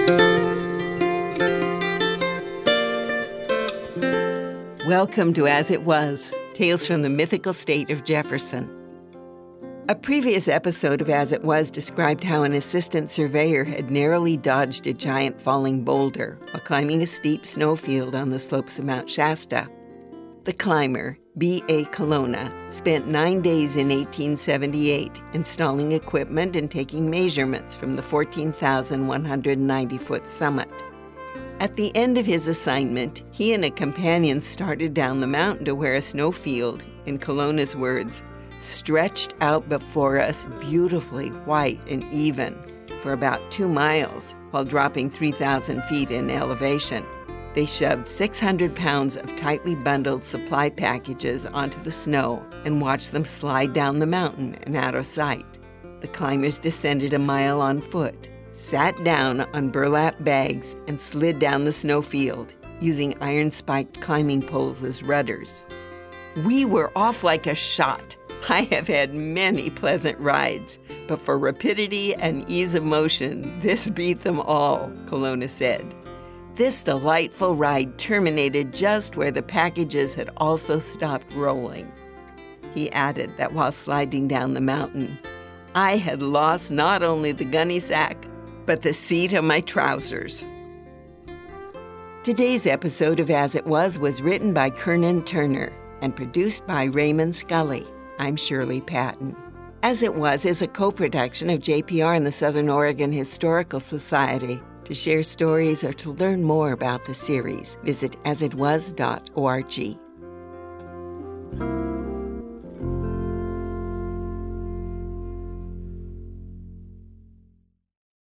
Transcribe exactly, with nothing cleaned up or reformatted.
Welcome to As It Was, Tales from the Mythical State of Jefferson. A previous episode of As It Was described how an assistant surveyor had narrowly dodged a giant falling boulder while climbing a steep snowfield on the slopes of Mount Shasta. The climber, B A Colonna, spent nine days in eighteen seventy-eight installing equipment and taking measurements from the fourteen thousand one hundred ninety foot summit. At the end of his assignment, he and a companion started down the mountain to where a snowfield, in Colonna's words, stretched out before us beautifully white and even for about two miles while dropping three thousand feet in elevation. They shoved six hundred pounds of tightly bundled supply packages onto the snow and watched them slide down the mountain and out of sight. The climbers descended a mile on foot, sat down on burlap bags, and slid down the snowfield, using iron-spiked climbing poles as rudders. We were off like a shot. I have had many pleasant rides, but for rapidity and ease of motion, this beat them all, Colonna said. This delightful ride terminated just where the packages had also stopped rolling. He added that while sliding down the mountain, I had lost not only the gunny sack, but the seat of my trousers. Today's episode of As It Was was written by Kernan Turner and produced by Raymond Scully. I'm Shirley Patton. As It Was is a co-production of J P R and the Southern Oregon Historical Society. To share stories or to learn more about the series, visit as it was dot org.